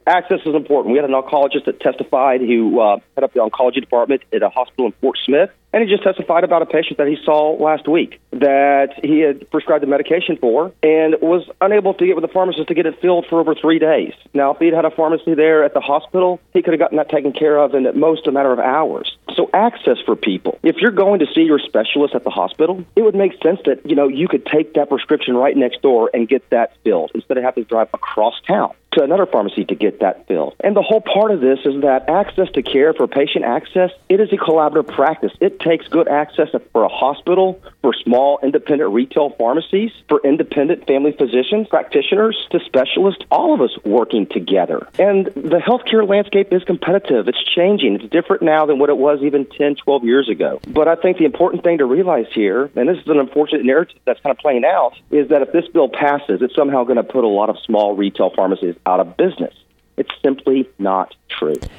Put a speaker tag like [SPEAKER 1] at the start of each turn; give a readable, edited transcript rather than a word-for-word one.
[SPEAKER 1] Access is important. We had an oncologist that testified who head up the oncology department at a hospital in Fort Smith, and he just testified about a patient that he saw last week that he had prescribed the medication for and was unable to get with the pharmacist to get it filled for over 3 days. Now, if he'd had a pharmacy there at the hospital, he could have gotten that taken care of in at most a matter of hours. So access for people. If you're going to see your specialist at the hospital, it would make sense that, you could take that prescription right next door and get that filled instead of having to drive across town to another pharmacy to get that filled. And the whole part of this is that access to care for patient access, it is a collaborative practice. It takes good access for a hospital, for small independent retail pharmacies, for independent family physicians, practitioners, to specialists, all of us working together. And the healthcare landscape is competitive. It's changing. It's different now than what it was even 10, 12 years ago. But I think the important thing to realize here, and this is an unfortunate narrative that's kind of playing out, is that if this bill passes, it's somehow going to put a lot of small retail pharmacies out of business. It's simply not true.